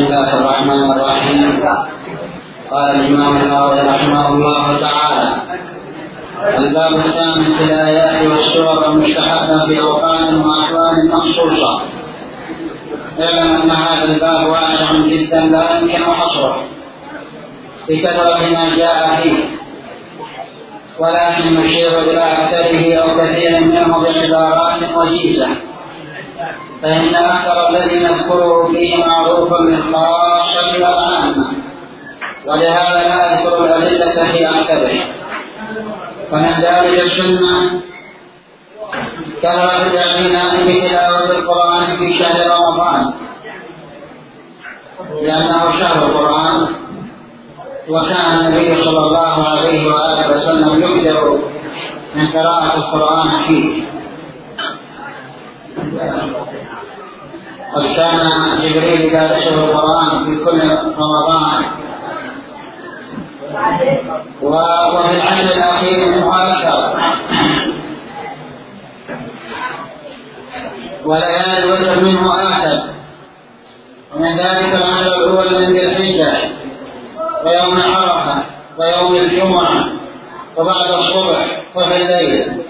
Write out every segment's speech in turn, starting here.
الله الرحمن الرحيم. قال الإمام النووي رحمه الله تعالى: الباب الثامن في الآيات والسور المستحبة في أوقات وأحوال مخصوصة. اعلم أن هذا الباب واسع جدا لا يمكن حصره بكثرة ما جاء فيه، ولكن نشير إلى أكثره أو كثير منه بعبارات وجيزة، فإن أكثر الذي نذكره فيه معروف بالخاصة والعامة، ولهذا لا أذكر الأدلة في أكثره. ومن ذلك السنة كثرة الاعتناء بتلاوة القرآن في شهر رمضان، لأنه شهر القرآن، وكان النبي صلى الله عليه وآله وسلم يكثر من قراءة القرآن فيه. قد كان جبريل إذا نشر القرآن في كل رمضان، وفي العشر الأخير منه أكثر، وليالي الوتر منه آخر. ومن ذلك العشر الأول من ذي الحجة، ويوم عرفة، ويوم الجمعة، وبعد الصبح، وفي الليل.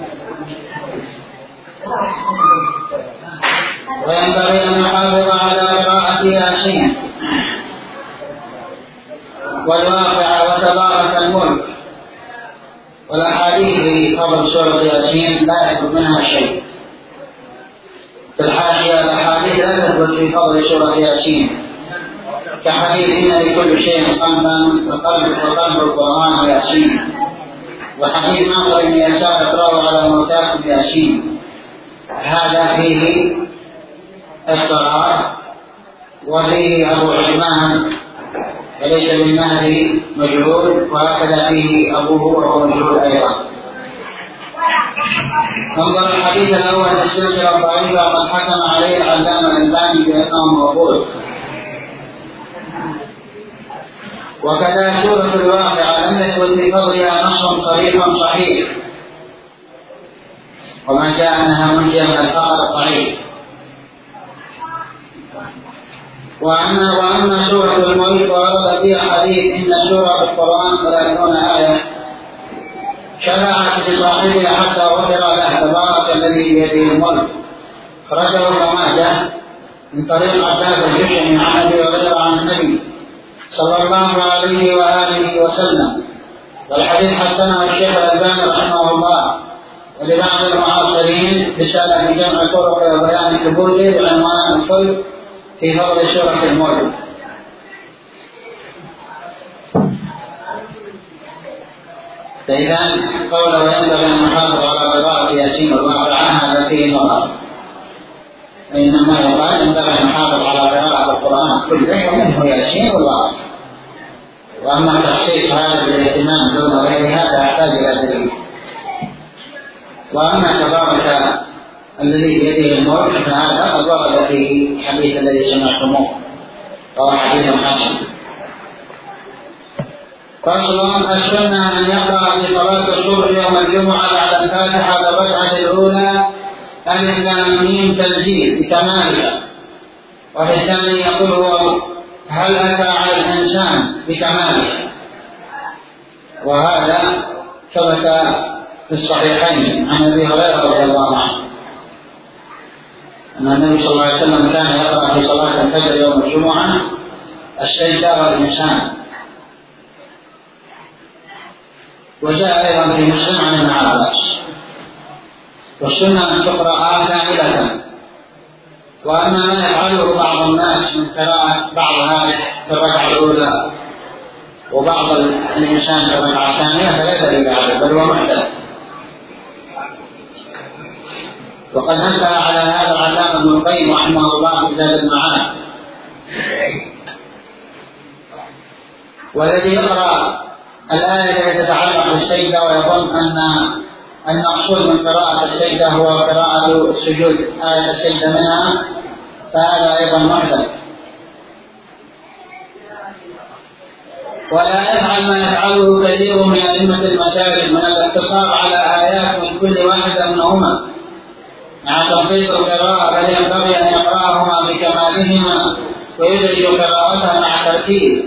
وينبغي أن نحافظ على قراءة ياسين والواقع وتبارك الملك، والأحاديث في فضل سورة ياسين لا يثبت منها شيء. في الحاشية الأحاديث لا تثبت في فضل سورة ياسين، كحديث إن لكل شيء قلبا وقلب القرآن ياسين، وحديث معقل بن يسار اقرأوا على موتاكم ياسين. هذا فيه اضطراب، وفيه أبو عثمان وليس بالمهدي مجهول، وهكذا فيه أبوه وهو مجهول أيضا. انظر الحديث الأول في السلسلة الضعيفة، وقد حكم عليه العلامة الألباني بأنه موضوع. وكذا سورة الواقعة لم يثبت بفضلها نص صريح صحيح، وما جاء أنها منجية من الفقر الضعيف. وأما سورة الملك ورد فيها حديث إن سورة القرآن 30 آية شرعت لصاحبها حتى غفر له تبارك الذي بيده الملك. خرجه ابن ماجه من طريق عباس الجشني عن أبي هريرة عن النبي صلى الله عليه وآله وسلم، والحديث حسنه الشيخ الألباني رحمه الله، ولبعض المعاصرين رسالة في جمع الطرق وبيان ثبوته بعنوان الخلق في فضل سورة الملك. فإذا قول وينبغي أن نحافظ على قراءة ياسين والواقعة هذا فيه نظر، إنما يقال ينبغي أن نحافظ على قراءة القرآن كله ومنه ياسين والواقعة. وأما تخصيص هذا بالاهتمام دون غير هذا يحتاج إلى دليل. وأما تبارك الذي بيده الملك فهذا قد ورد فيه الحديث الذي سمعتموه، وهو حديث حسن. فصل: السنة أن يقرأ في صلاة الصبح يوم الجمعة بعد الفاتحة الركعة الأولى ألف لام ميم تنزيل بكمالها، وفي الثاني يقول هو هل أتى على الإنسان بكمالها. وهذا ثبت في الصحيحين عن أبي هريرة رضي الله عنه أن النبي صلى الله عليه وسلم كان يقرأ في صلاة الفجر يوم الجمعة السجدة والإنسان. وجاء أيضا في مسلم عن ابن عباس. والسنة أن تقرأ كاملة. وأما ما يفعله بعض الناس من قراءة بعضها في الركعة الأولى وبعض الإنسان في الركعة الثانية فليس ببعض، بل هو محدث. وقد نبه على هذا العلامة ابن القيم رحمه الله في زاد المعاد. والذي يقرأ الآية التي تتعلق بالسجدة ويظن أن المقصود من قراءة السجدة هو قراءة السجود آية السجدة منها فهذا أيضا محدث. ولا يفعل ما يفعله كثير من أئمة المساجد من الاقتصار على آيات من كل واحدة منهما مع تنقيط القراءة، بل ينبغي أن يقرأهما بكمالهما ويدرج قراءة قراءتها مع ترتيب.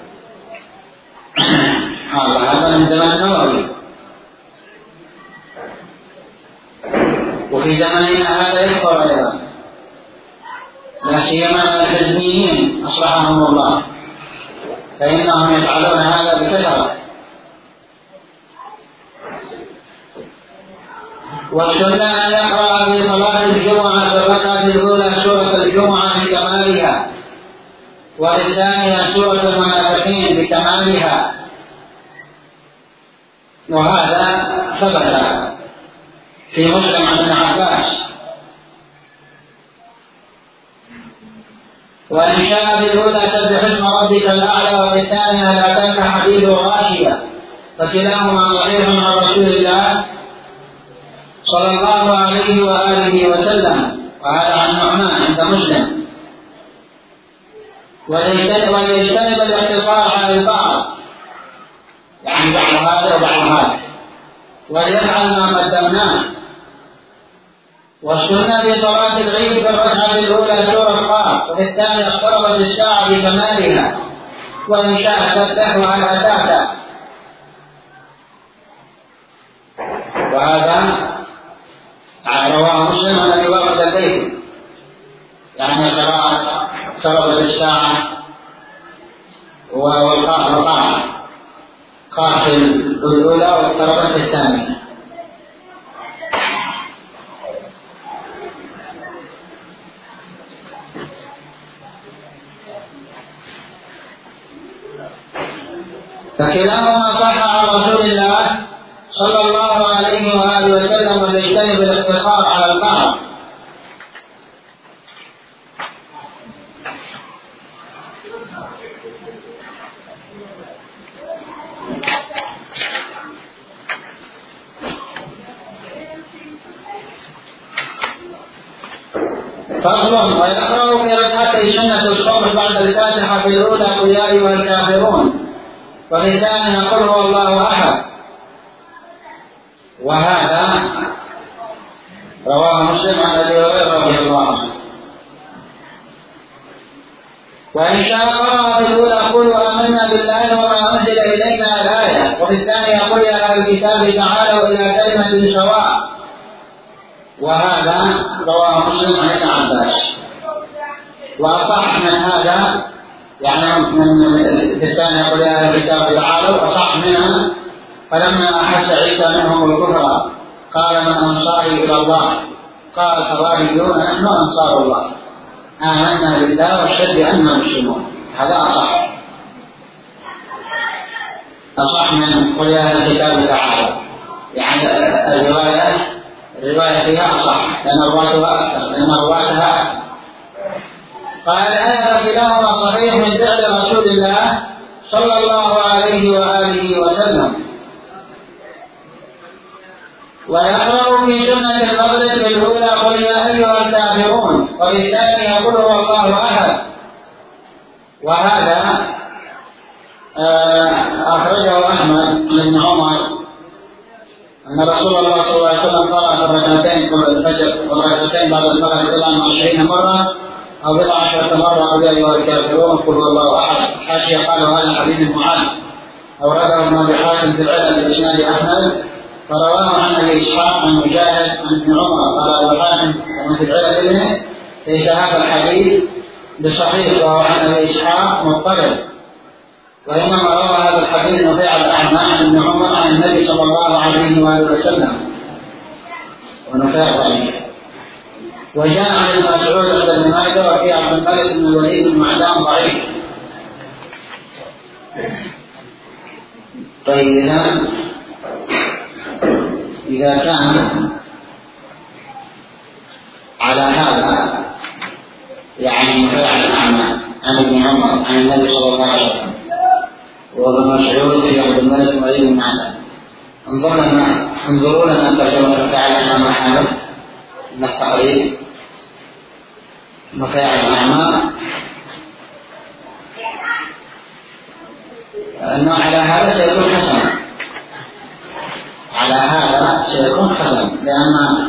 هذا من زمان النووي، وفي زماننا هذا يذكر أيضا، لا سيما الحزبيين أصلحهم الله، فإنهم يفعلون هذا بكثرة. والسنة أن يقرأ في صلاة الجمعة في الركعة الأولى سورة الجمعة بكمالها، والثانية سورة المنافقين بكمالها، وهذا ثبت في مسلم عن ابن عباس. وإن شاء بالأولى سبح اسم ربك الأعلى، وفي الثانية هل أتاك حديث غاشية، فكلاهما صحيح عن رسول الله صلى الله عليه وآله وسلم، وهذا عن نعمان عند مسلم. وليجتنب الاقتصار على البعض، يعني بعض هذا وبعض هذا، وليفعل ما قدمناه. والسنة في صلاة العيد في الركعة الأولى سورة قاف، وفي الثانية اقتربت الساعة بكمالها، وإن شاء سبح وهل أتاك. وهذا رواه مسلم عن أبي واقد الليثي، يعني قراءة اقتربت الساعة والقاف وقاف، قاف الأولى واقتربت الثانية. فكلاهما صح عن رسول الله صلى الله عليه وآله وسلم، وليجتنب الاقتصار على البعض. فصل: ويقرأ في ركعتي سنة الصبح بعد الفاتحة في الأولى قل يا أيها الكافرون، وفي الثانية قل هو الله أحد. وهذا رواه مسلم عن أبي هريرة رضي الله عنه. وإن شاء قرأ في الأولى قولوا آمنا بالله وما أنزل إلينا الآية، وفي الثانية قل يا أهل الكتاب تعالوا إلى كلمة سواء. وهذا رواه مسلم عن ابن عباس. وأصح من هذا، يعني من في الثانية قل يا أهل الكتاب تعالوا، أصح منها: فلما أحس عيسى منهم الكفر قال من أنصاري إلى الله؟ قال الحواريون نحن أنصار الله، آمنا بالله واشهد بأننا مسلمون. هذا أصح من قل يا أهل الكتاب تعالوا، يعني الرواية فيها أصح لأن رواتها أكثر. قال الآية كلاهما صحيح من فعل رسول الله صلى الله عليه وآله وسلم. ويقرأ في سنة المغرب في الأولى قل يا أيها الكافرون، وفي الثانية قل هو الله أحد. وهذا أخرجه أحمد بن عمر أن رسول الله صلى الله عليه وسلم قرأ في الركعتين قبل الفجر والركعتين بعد المغرب 20 مرة أو 10 مرة قل يا أيها الكافرون قل هو الله أحد. حاشية قالوا هذا حديث معاذ، أورده ابن أبي حاتم في العلل بإسناد أحمد، فرواه عن أبي إسحاق عن مجاهد عن ابن عمر قال أبو حاتم ومن في العلل ابنه ليس هذا الحديث بصحيح، وهو عن أبي إسحاق مضطرب، وإنما روى هذا الحديث نفيع الأعمى عن ابن عمر عن النبي صلى الله عليه وآله وسلم، ونفيع ضعيف. وجاء عن المسعود عند ابن ماجه وفي عبد الملك بن الوليد بن معدان ضعيف. طيب إذا كان على هذا يعني نفيع الأعمى عن ابن عمر عن النبي صلى الله عليه وسلم وابن مسعود في عبد الملك بن الوليد بن معدان، انظروا لنا ترجمة تعالى ما حاله من التقريب نفيع الأعمى أنه على هذا سيكون حسنا، على هذا سيكون حسنا، لأن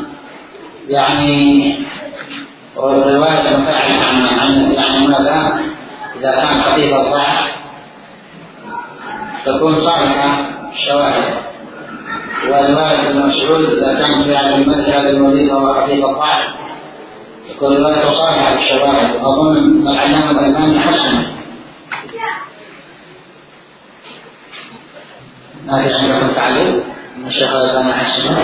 يعني رواية نفيع الأعمى يعني ماذا إذا كان خفيف الضعف تكون صالحة الشواهد. ورواية ابن مسعود إذا كان في على المذهب الوظيفة وخفيف الضعف تكون رواية صالحة بالشواهد. وأظن العلامة الألباني حسن. ما في عندكم تعليق أن الشيخ الألباني حسن؟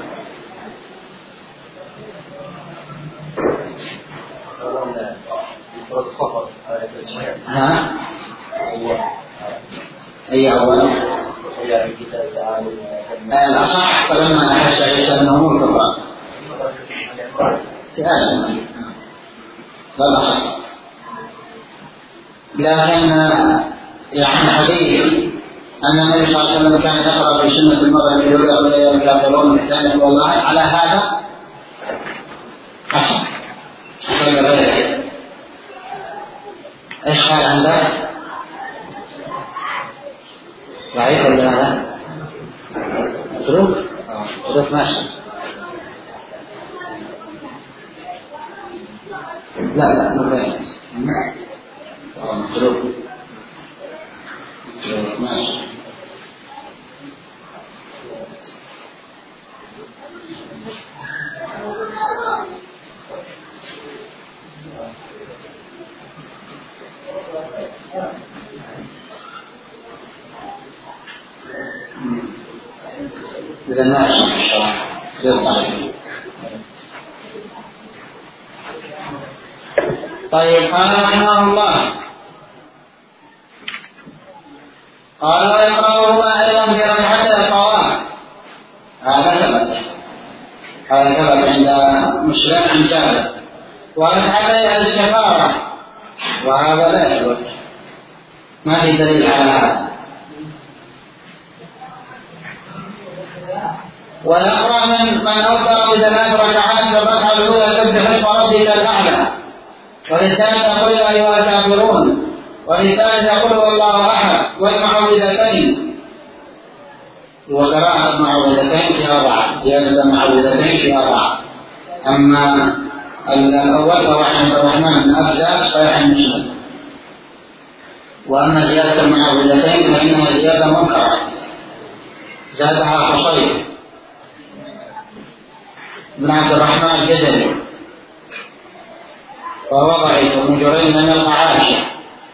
ها؟ أي أولا؟ الأصح فلما أحس عيسى أنه مرتضى في آسف لا الأصح. لكن يعني حديث أن النبي صلى الله عليه وسلم كان يقرأ في سنة المغرب يقول لا يكافرون الثاني والله على هذا حسن. ايش قال عندك؟ ضعيف ولا لا؟ اترك ماشي. لا مبين اترك ماشي. إذا ما أشرح الشرح طيب. قال رحمه الله قال ويقرأهما أيضا في ركعتي الطواف. هذا ثبت عند مسلم عن جابر. وركعتي الاستخارة وهذا لا يثبت، ما في دليل على هذا. ويقرأ من أوتر بثلاث ركعات في الركعة الأولى سبح اسم ربك الأعلى، وفي الثانية قل يا أيها الكافرون، وفي الثالثة قل هو الله أحد، والمعوذتين. وقراءة المعوذتين في 4، زيادة المعوذتين في 4. أما الأول فهو عن الرحمن بن أبزة صحيح مسلم. وأما زيادة المعوذتين فإنها زيادة منكرة زادها حصين بن عبد الرحمن الجزري وهو ضعيف، وابن جريج لم يلقى عائشة.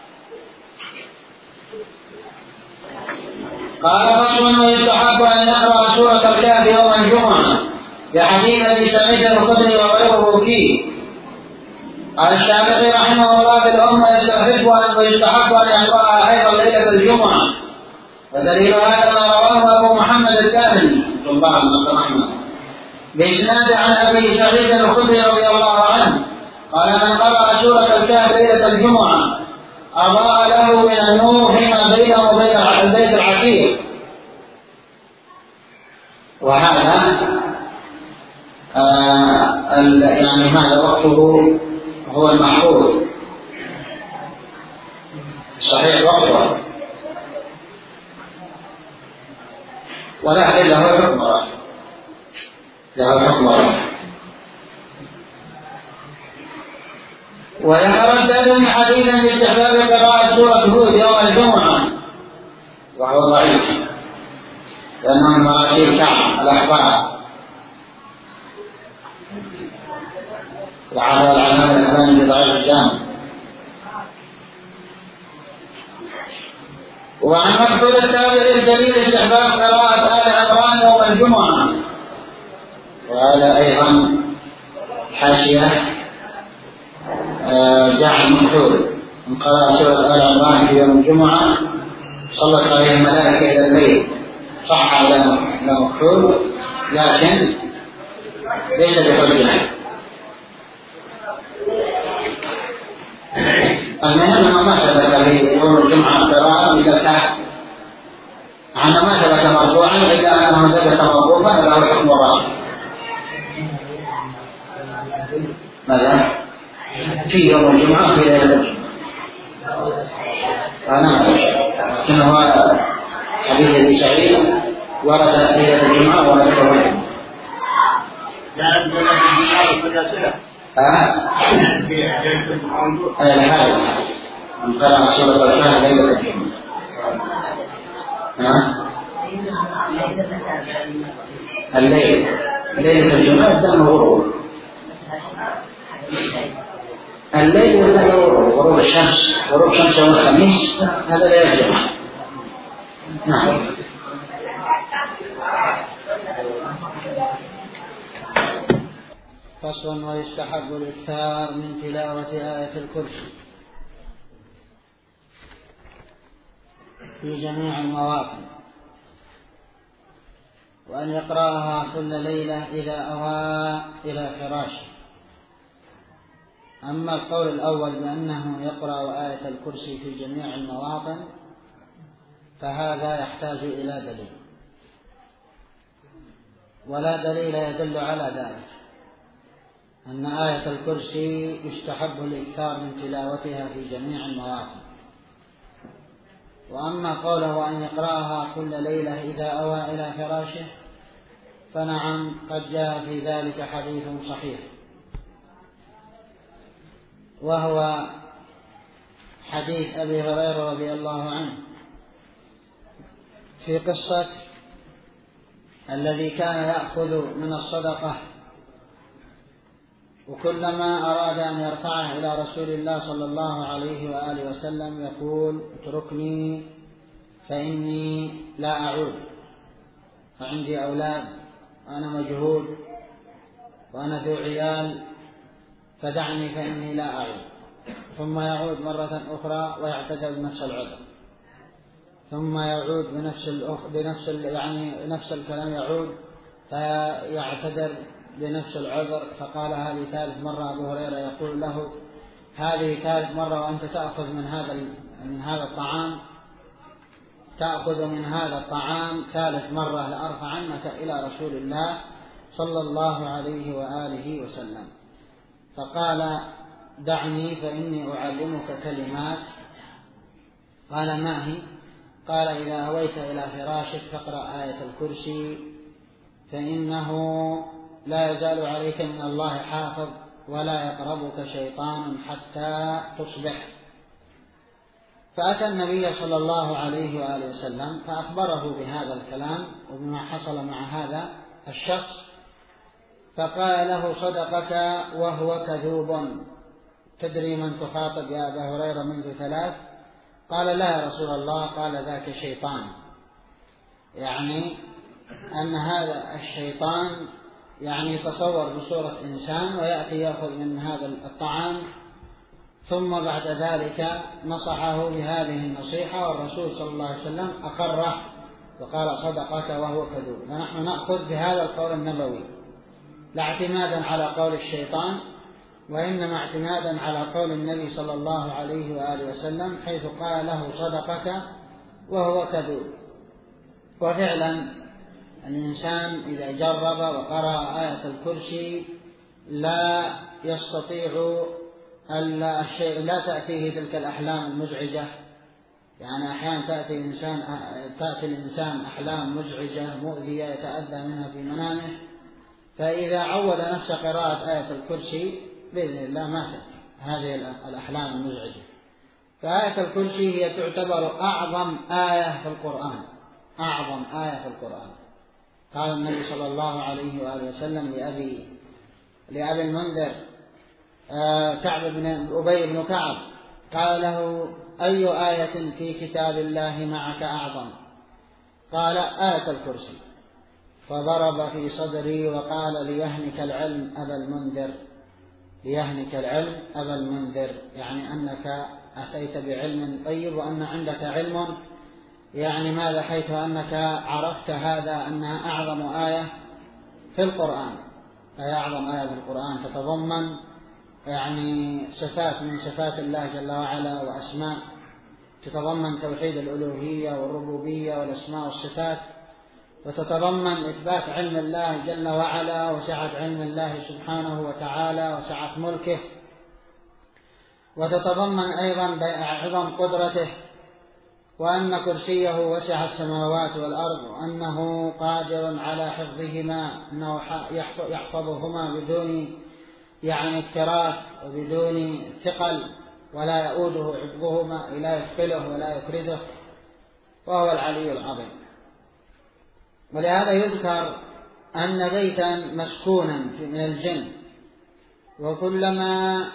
قال رسول ويستحب أن يقرأ سورة الكهف يوم الجمعة بحديث أبي سعيد الخدري وغيره فيه. قال الشافعي رحمه الله في الأم ويستحب أن يقرأها أيضا ليلة الجمعة، ودليل هذا ما رواه أبو محمد الكاهلي بإسناد عن أبي سعيد الخدري رضي الله عنه قال من قرأ سورة الكهف ليلة الجمعة أضاء له من النور فيما بينه وبين البيت العتيق. وهذا يعني هذا وقته هو المحفوظ صحيح وقته، ولكن له حكم ويتردد من حديث باستحباب قراءة سورة هود يوم الجمعة، وهو ضعيف لأنه من مراسيل كعب الأخبار. وعلى العلامة الثاني بضعيف الجامع. وعن مقبول التابعي الجليل استحباب قراءة آل عمران يوم الجمعة، وهذا أيضا حاشية جعل مكحول من قراءة سورة آل عمران في يوم الجمعة صلت عليه الملائكة إلى الليل. صح على مكحول لكن ليس بحجة. المهم أنه ما ثبت في يوم الجمعة قراءة بذلك، أنه ما ثبت مرفوعا إلا أنه ثبت موقوفا له حكم الرافع. ماذا؟ في يوم الجمعة في ليلة الجمعة أنا لكن هو حديث أبي سعيد ورد ليلة الجمعة ورد يوم الجمعة. لا أنزل في الجمعة كل سنة. هذا من قرأ سورة الكهف ليلة الجمعة. ليلة الجمعة دم غروب الليل ولا غروب الشمس. غروب شمس يوم الخميس هذا لا يجمع. نعم. فصل. ويستحب الإكثار من تلاوة آية الكرسي في جميع المواطن، وأن يقرأها كل ليلة إذا أوى إلى فراشه. أما القول الأول بأنه يقرأ آية الكرسي في جميع المواطن فهذا يحتاج إلى دليل، ولا دليل يدل على ذلك أن آية الكرسي يستحب الإكثار من تلاوتها في جميع المواطن. وأما قوله أن يقرأها كل ليلة إذا أوى إلى فراشه فنعم، قد جاء في ذلك حديث صحيح، وهو حديث أبي هريرة رضي الله عنه في قصة الذي كان يأخذ من الصدقة وكلما أراد أن يرفعه إلى رسول الله صلى الله عليه وآله وسلم يقول: اتركني فإني لا أعود، فعندي أولاد وأنا مجهود وأنا ذو عيال، فدعني فإني لا أعود. ثم يعود مرة أخرى ويعتذر بنفس العذر، ثم يعود نفس الكلام، يعود فيعتذر بنفس العذر. فقال هذه ثالث مرة. أبو هريرة يقول له: هذه ثالث مرة وأنت تأخذ من هذا الطعام ثالث مرة، لأرفعنك إلى رسول الله صلى الله عليه وآله وسلم. فقال: دعني فإني أعلمك كلمات. قال: ما هي؟ قال: إذا أويت إلى فراشك فاقرأ آية الكرسي، فإنه لا يزال عليك من الله حافظ، ولا يقربك شيطان حتى تصبح. فأتى النبي صلى الله عليه وآله وسلم فأخبره بهذا الكلام وبما حصل مع هذا الشخص، فقال له: صدقك وهو كذوب، تدري من تخاطب يا أبا هريرة منذ 3؟ قال: لا يا رسول الله. قال: ذاك شيطان، يعني أن هذا الشيطان يتصور بصورة إنسان ويأتي يأخذ من هذا الطعام، ثم بعد ذلك نصحه بهذه النصيحة، والرسول صلى الله عليه وسلم أقره وقال: صدقك وهو كذوب. ونحن نأخذ بهذا القول النبوي لا اعتمادا على قول الشيطان، وإنما اعتمادا على قول النبي صلى الله عليه وآله وسلم، حيث قال له: صدقك وهو كذوب. وفعلا الإنسان إذا جرب وقرأ آية الكرسي لا يستطيع لا تأتيه تلك الأحلام المزعجة. يعني أحيانا تأتي الإنسان أحلام مزعجة مؤذية يتأذى منها في منامه، فإذا عود نفسه قراءة آية الكرسي بإذن الله ما تأتي هذه الأحلام المزعجة. فآية الكرسي هي تعتبر أعظم آية في القرآن، أعظم آية في القرآن. قال النبي صلى الله عليه وآله وسلم لأبي المنذر أبي بن كعب، قال له: أي آية في كتاب الله معك أعظم؟ قال: آية الكرسي. فضرب في صدري وقال: ليهنك العلم أبا المنذر، ليهنك العلم أبا المنذر، يعني أنك أتيت بعلم طيب وأن عندك علم، يعني ماذا؟ حيث أنك عرفت هذا أنها أعظم آية في القرآن. فهي أعظم آية في القرآن، تتضمن صفات من صفات الله جل وعلا وأسماء، تتضمن توحيد الألوهية والربوبية والأسماء والصفات، وتتضمن إثبات علم الله جل وعلا وسعة علم الله سبحانه وتعالى وسعة ملكه، وتتضمن أيضا عظم قدرته، وأن كرسيه وسع السماوات والأرض، وأنه قادر على حفظهما، أنه يحفظهما بدون اكتراث وبدون ثقل، ولا يؤوده حفظهما، لا يثقله ولا يكرده، وهو العلي العظيم. ولهذا يذكر أن بيتا مسكونا من الجن وكلما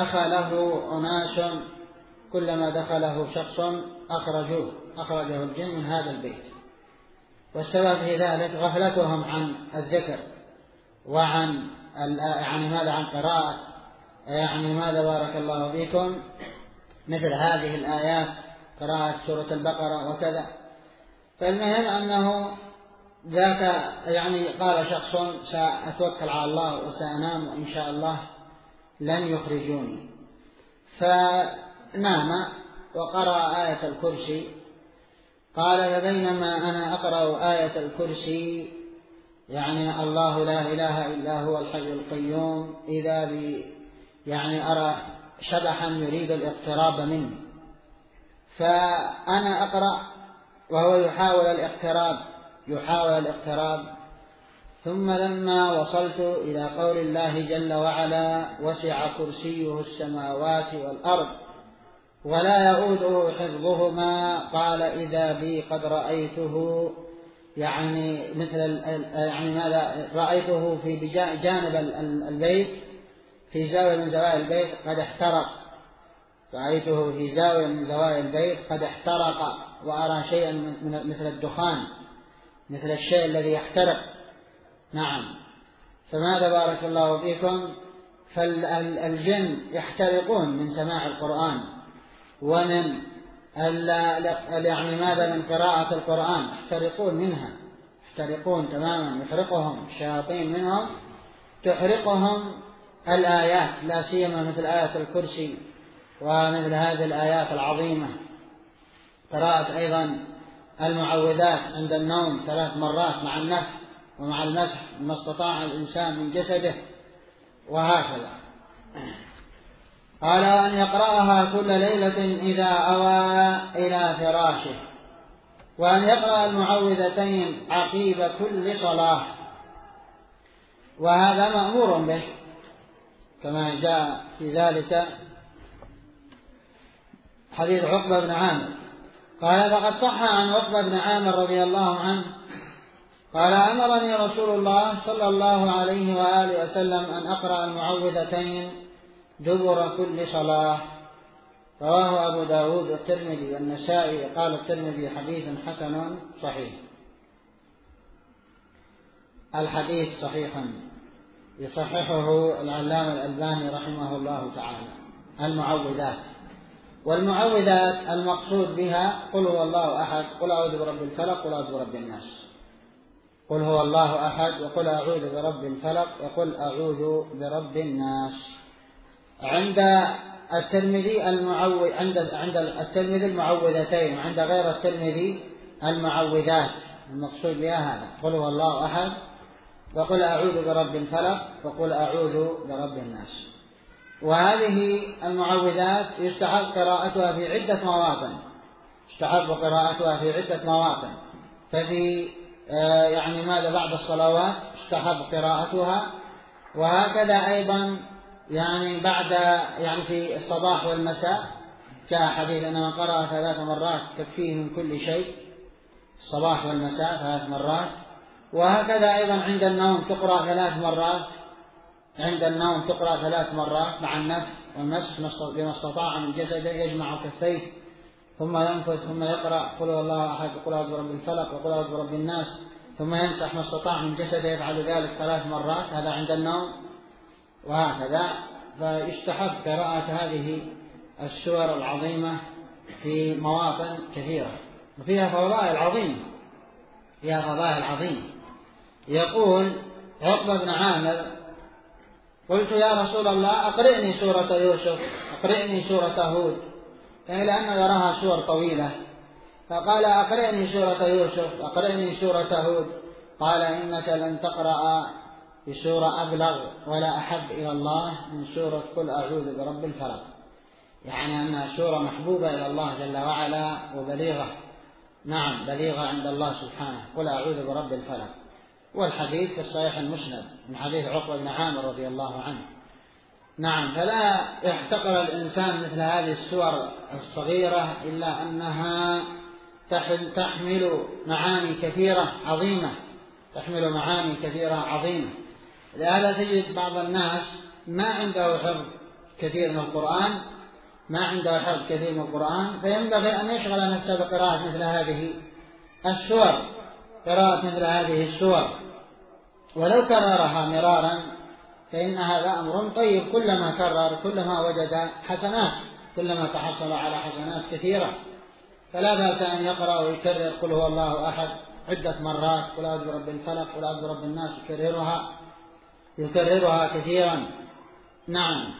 دخله شخص أخرجه الجن من هذا البيت، والسبب في ذلك غفلتهم عن الذكر وعن عن قراءة ماذا بارك الله فيكم مثل هذه الآيات، قراءة سورة البقرة وكذا. فالمهم أنه ذاك قال شخص سأتوكل على الله وسأنام وإن شاء الله لن يخرجوني، فنام وقرأ آية الكرسي. قال فبينما أنا أقرأ آية الكرسي الله لا إله إلا هو الحي القيوم إذا أرى شبحا يريد الاقتراب مني، فأنا أقرأ وهو يحاول الاقتراب. ثم لما وصلت إلى قول الله جل وعلا وسع كرسيه السماوات والأرض ولا يؤوده حفظهما، قال إذا بي قد رأيته رأيته في جانب البيت في زاوية من زوايا البيت قد احترق، رأيته في زاوية من زوايا البيت قد احترق، وأرى شيئا مثل الدخان، مثل الشيء الذي يحترق. نعم. فماذا بارك الله فيكم، فالجن يحترقون من سماع القرآن ومن من قراءة القرآن، يحترقون منها، يحترقون تماما، يحرقهم الشياطين منهم، تحرقهم الآيات، لا سيما مثل آية الكرسي ومثل هذه الآيات العظيمة. قراءة أيضا المعوذات عند النوم 3 مرات مع النفخ ومع المسح ما استطاع الإنسان من جسده، وهكذا. قال أن يقرأها كل ليلة إذا أوى إلى فراشه، وأن يقرأ المعوذتين عقيب كل صلاة، وهذا مأمور به كما جاء في ذلك حديث عقبة بن عامر. قال فقد صح عن عقبة بن عامر رضي الله عنه قال أمرني رسول الله صلى الله عليه وآله وسلم أن أقرأ المعوذتين دبر كل صلاة. رواه أبو داود والترمذي والنسائي، قال الترمذي حديث حسن صحيح. الحديث صحيح يصححه العلامة الألباني رحمه الله تعالى. المعوذات، والمعوذات المقصود بها قل هو الله أحد، قل أعوذ برب الفلق، قل أعوذ برب الناس. قل هو الله أحد، وقل أعوذ برب الفلق، وقل أعوذ برب الناس. عند الترمذي عند الترمذي المعوذتين، وعند غير الترمذي المعوذات المقصود بها هذا، قل هو الله أحد، وقل أعوذ برب الفلق، وقل أعوذ برب الناس. وهذه المعوذات يستحب قراءتها في عدة مواطن، ففي بعد الصلوات يستحب قراءتها، وهكذا أيضا بعد في الصباح والمساء، جاء حديث أن من قرأ 3 مرات تكفيه من كل شيء، الصباح والمساء 3 مرات. وهكذا أيضا عند النوم تقرأ 3 مرات، مع النفخ والمسح بما استطاع من جسده، يجمع كفيه ثم ينفث ثم يقرأ قل هو الله أحد، وقل أعوذ برب الفلق، وقل أعوذ برب الناس، ثم يمسح ما استطاع من جسده، يفعل ذلك 3 مرات، هذا عند النوم. وهكذا فيستحب قراءة هذه السور العظيمة في مواطن كثيرة، وفيها فضائل عظيمة. يقول عقبة بن عامر قلت يا رسول الله أقرئني سورة يوسف، أقرئني سورة هود، لأنه يراها سور طويلة، فقال أقرئني سورة يوسف، أقرئني سورة هود. قال إنك لن تقرأ بسورة أبلغ ولا أحب إلى الله من سورة قل أعوذ برب الفلق، أنها سورة محبوبة إلى الله جل وعلا وبليغة، نعم بليغة عند الله سبحانه، قل أعوذ برب الفلق. والحديث في الصحيح المسند من حديث عقبة بن عامر رضي الله عنه. نعم، فلا يحتقر الإنسان مثل هذه السور الصغيرة إلا أنها تحمل معاني كثيرة عظيمة، تحمل معاني كثيرة عظيمة. لهذا تجد بعض الناس ما عنده حفظ كثير من القرآن، فينبغي أن يشغل نفسه بقراءة مثل هذه السور، ولو كررها مرارا فإن هذا أمر طيب. كلما كرر كلما وجد حسنات، كلما تحصل على حسنات كثيرة. فلا بأس أن يقرأ ويكرر قل هو الله أحد عدة مرات، قل أعوذ برب الفلق، قل أعوذ برب الناس، يكررها كثيرا. نعم.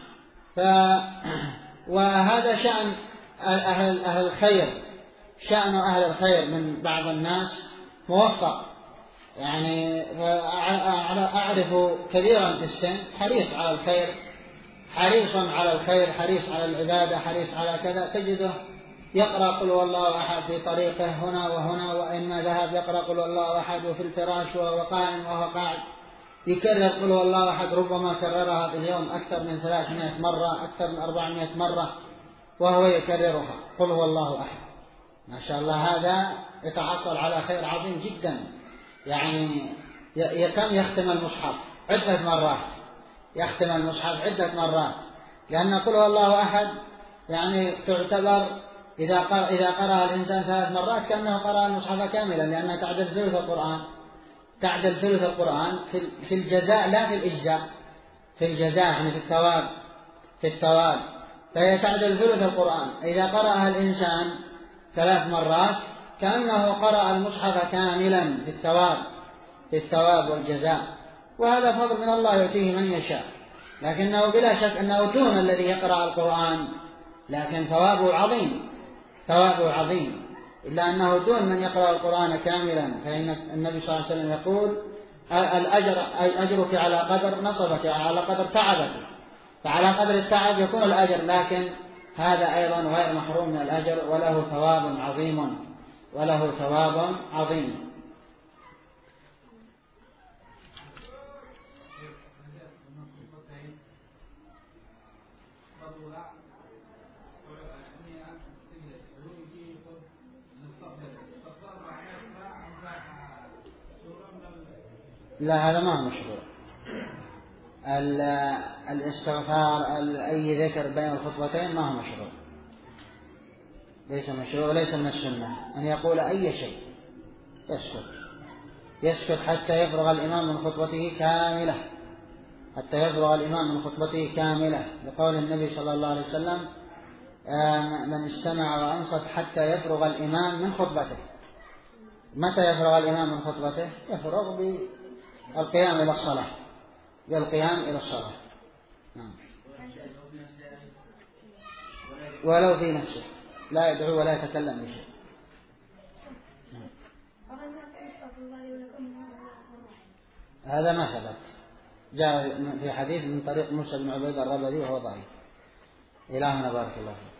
وهذا شأن أهل الخير، شأن أهل الخير من بعض الناس موفق، يعني أعرف كثيرا في السن حريص على الخير، حريص على العبادة، حريص على كذا، تجده يقرأ قل هو الله أحد في طريقه هنا وهنا، وإنما ذهب يقرأ قل هو الله أحد وفي الفراش وهو قائم وهو قاعد يكرر قل هو الله أحد، ربما كررها في اليوم أكثر من 300 مرة، أكثر من 400 مرة وهو يكررها قل هو الله أحد. ما شاء الله، هذا يتحصل على خير عظيم جدا. يعني كم يختم المصحف عدة مرات، لأن قل هو الله أحد يعني تعتبر إذا قرأ الإنسان 3 مرات كأنه قرأ المصحف كاملا، لأنها تعدل ثلث القرآن في الجزاء لا في الإجزاء، في الجزاء يعني في الثواب، فهي تعدل ثلث القرآن. إذا قرأها الإنسان 3 مرات كأنه قرأ المصحف كاملا في الثواب والجزاء. وهذا فضل من الله يؤتيه من يشاء، لكنه بلا شك أنه دون الذي يقرأ القرآن، لكن ثوابه عظيم، إلا أنه دون من يقرأ القرآن كاملا. فإن النبي صلى الله عليه وسلم يقول أجرك على قدر نصبك، على قدر تعبك، فعلى قدر التعب يكون الأجر، لكن هذا أيضا غير محروم من الأجر، وله ثواب عظيم. لا، هذا ما هو مشروع. الاستغفار أي ذكر بين الخطبتين ما هو مشروع، ليس مشروع، ليس من السنة أن يقول أي شيء، يسكت حتى يفرغ الإمام من خطبته كاملة، لقول النبي صلى الله عليه وسلم من استمع وأنصت حتى يفرغ الإمام من خطبته. متى يفرغ الإمام من خطبته؟ يفرغ بالقيام إلى الصلاة. نعم. ولو في نفسه لا يدعو ولا يتكلم بشيء. هذا ما ثبت، جاء في حديث من طريق موسى بن عبيد الربدي وهو ضعيف. إلهنا بارك الله فيك.